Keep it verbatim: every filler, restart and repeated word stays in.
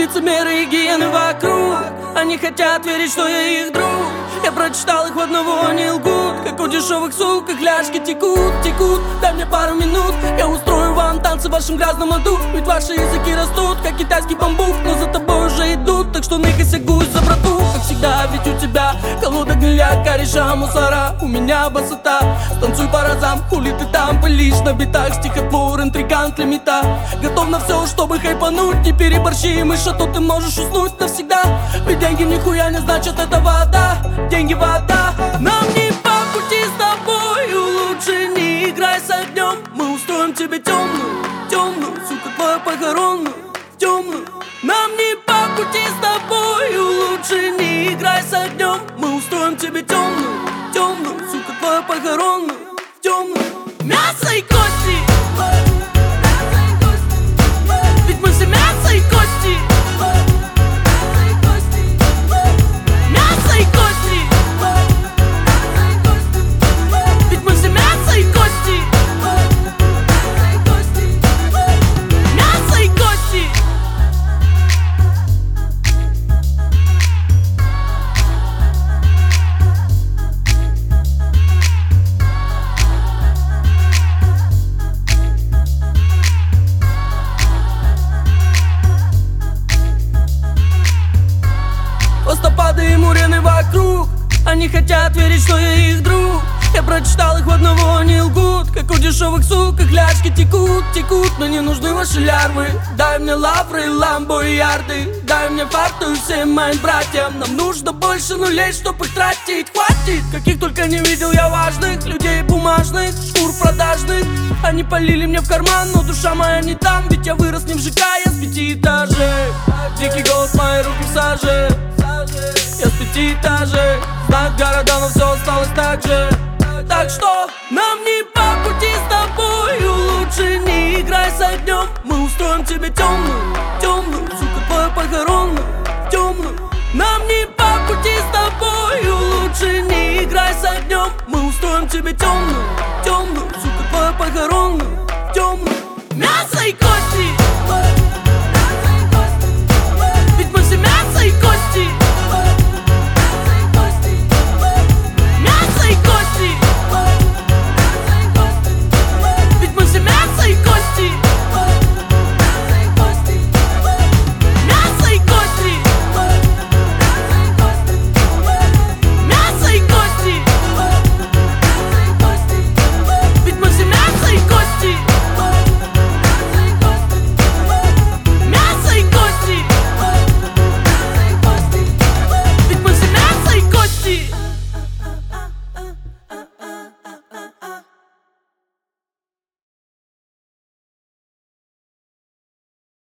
Лицемеры и гиены вокруг, они хотят верить, что я их друг. Я прочитал их в одного, они лгут. Как у дешевых сук, их ляжки текут, текут. Дай мне пару минут, я устрою вам танцы в вашем грязном аду. Ведь ваши языки растут, как китайский бамбук. Но за тобой уже идут, так что ныкайся, гусь, за брату. Как всегда, ведь у тебя колода гниля, кореша, мусора. У меня басота, станцуй по разам. Хули ты там пылишь на битах, стихотвор, интригант, лимита. Готов на все, чтобы хайпануть. Не переборщи, мышь, а то ты можешь уснуть навсегда. Ведь деньги нихуя не значат, это вода. Деньги вода, нам не по пути с тобою. Лучше не играй с огнем. Мы устроим тебе темную, темную, сука, твою похоронную, темную. Нам не по пути с тобою. Лучше не играй с огнем. Мы устроим тебе темную, темную, сука, твою похоронную, темную. Мясо и кости, ведь мы все мясо и кости. Водопады и мурены вокруг, они хотят верить, что я их друг. Я прочитал их в одного, они лгут. Как у дешевых сук, их ляжки текут, текут. Но не нужны ваши лярвы. Дай мне лавры, ламбо и ярды. Дай мне фарту и всем моим братьям. Нам нужно больше нулей, чтоб их тратить. Хватит, каких только не видел я важных людей бумажных, шкур продажных. Они полили мне в карман, но душа моя не там. Ведь я вырос не в ЖК, я с пяти этажей. Дикий голод, мои руки в саже. Я с пяти этажей. Знак города, но все осталось так же. Так что нам не по пути с тобою. Лучше не играй с огнем. Мы устроим тебе темную, темную, сука, твою похоронную, темную. Нам не по пути с тобою. Лучше не играй с огнем. Мы устроим тебе темную, темную, сука, твою похоронную.